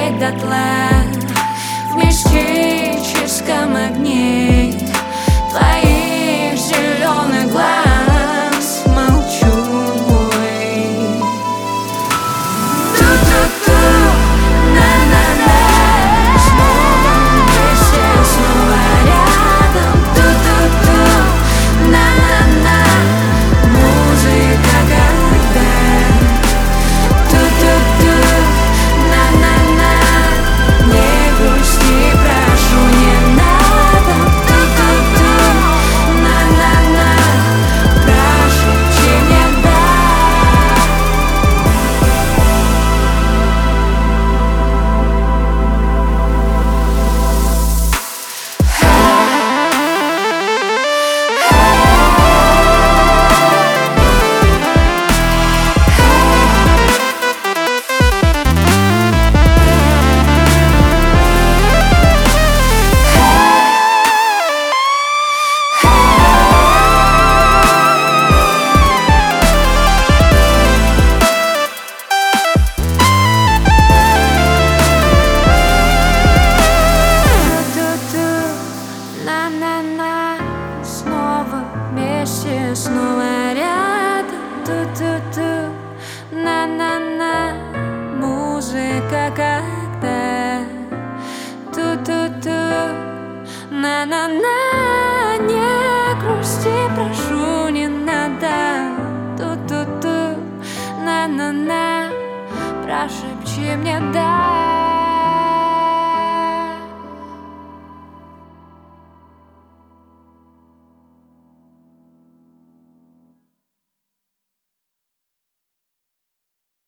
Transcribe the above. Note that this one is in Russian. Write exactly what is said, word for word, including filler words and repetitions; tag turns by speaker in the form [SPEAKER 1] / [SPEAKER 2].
[SPEAKER 1] сгореть дотла в мистическом огне твоих зеленых глаз. Молчу, мой. Ту-ту-ту, на-на-на, снова вместе, снова рядом. Ту-ту-ту, на-на-на, музыка когда. Ту-ту-ту, на-на-на, не грусти, прошу, не надо. Ту-ту-ту, на-на-на, прошепчи мне да. На-на-на, снова вместе, снова рядом. Ту-ту-ту, на-на-на, музыка когда. Ту-ту-ту, на-на-на, не грусти, прошу, не надо. Ту-ту-ту, на-на-на, прошепчи мне да.